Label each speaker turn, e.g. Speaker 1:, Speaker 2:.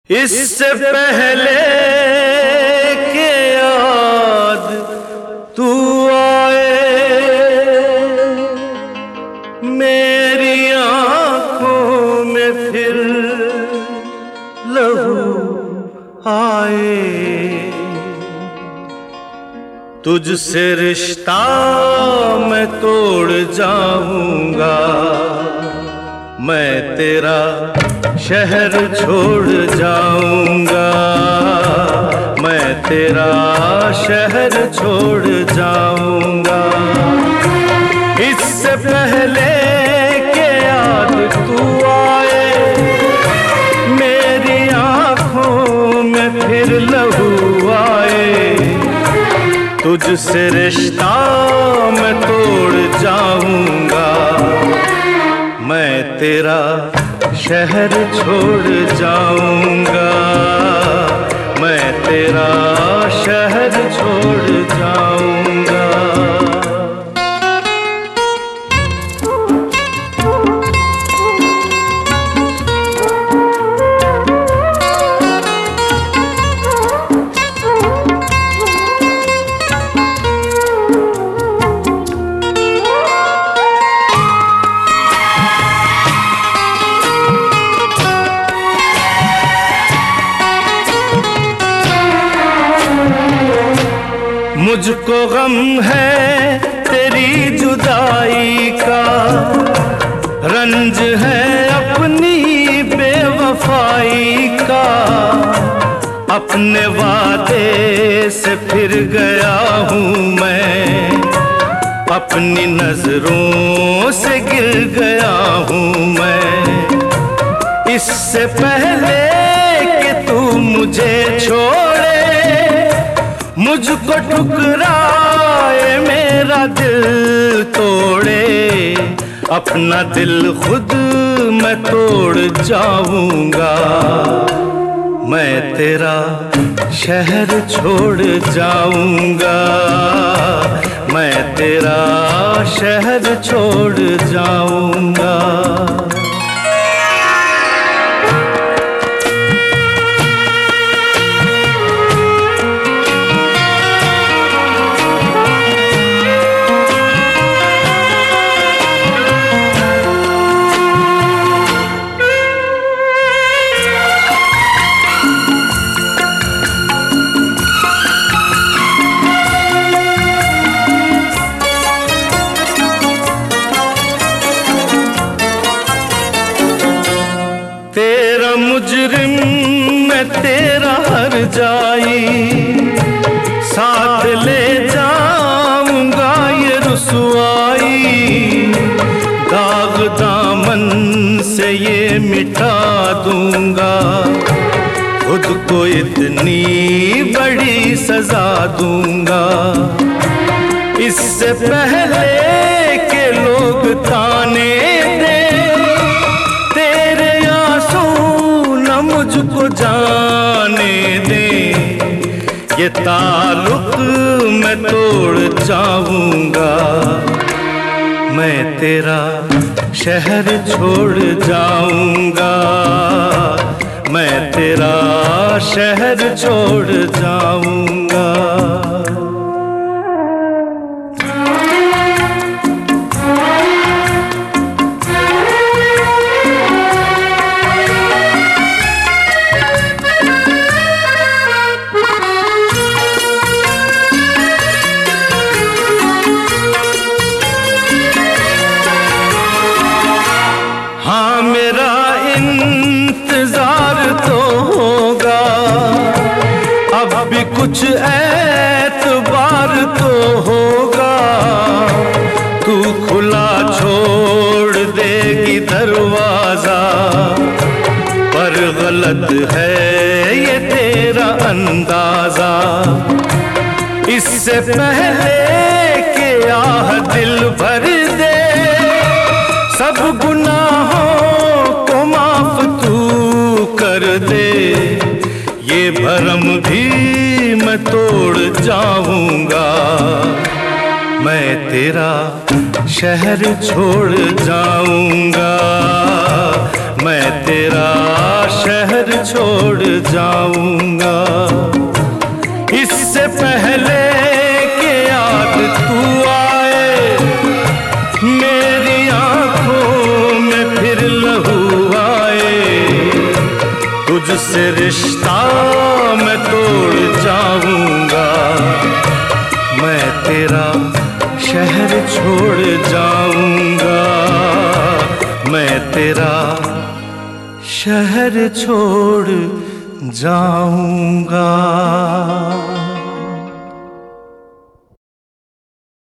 Speaker 1: इससे पहले के याद तू आए मेरी आंखों में फिर लहू आए। तुझसे रिश्ता मैं तोड़ जाऊंगा, मैं तेरा शहर छोड़ जाऊंगा, मैं तेरा शहर छोड़ जाऊंगा। इससे पहले के याद तू आए मेरी आंखों में फिर लहू आए। तुझसे रिश्ता मैं तोड़ जाऊंगा, मैं तेरा शहर छोड़ जाऊंगा, मैं तेरा शहर छोड़ जाऊंगा। मुझको गम है तेरी जुदाई का, रंज है अपनी बेवफाई का। अपने वादे से फिर गया हूँ मैं, अपनी नजरों से गिर गया हूँ मैं। इससे पहले कि तू मुझे छोड़े, मुझको ठुकराए मेरा दिल तोड़े, अपना दिल खुद मैं तोड़ जाऊंगा, मैं तेरा शहर छोड़ जाऊंगा, मैं तेरा शहर छोड़ जाऊंगा। तेरा मुजरिम मैं तेरा हर जाई, साथ ले जाऊंगा ये रुसवाई। दाग दामन से ये मिटा दूंगा, खुद को इतनी बड़ी सजा दूंगा। इससे पहले के लोग ताने दे, मुझको जाने दे, ये ताल्लुक मैं तोड़ जाऊंगा, मैं तेरा शहर छोड़ जाऊंगा, मैं तेरा शहर छोड़ जाऊंगा। हाँ मेरा इंतजार तो होगा, अब भी कुछ एतबार तो होगा। तू खुला छोड़ देगी दरवाजा, पर गलत है ये तेरा अंदाजा। इससे पहले के आह दिल भर दे, सब गुनाहों को माफ तू कर दे। ये भरम भी मैं तोड़ जाऊंगा, मैं तेरा शहर छोड़ जाऊंगा, मैं तेरा शहर छोड़ जाऊंगा। इससे पहले कि याद तू आए, मेरी आंखों में फिर लहू आए, तुझसे रिश्ता मैं तोड़ जाऊंगा। मैं तेरा शहर छोड़ जाऊंगा, मैं तेरा शहर छोड़ जाऊंगा।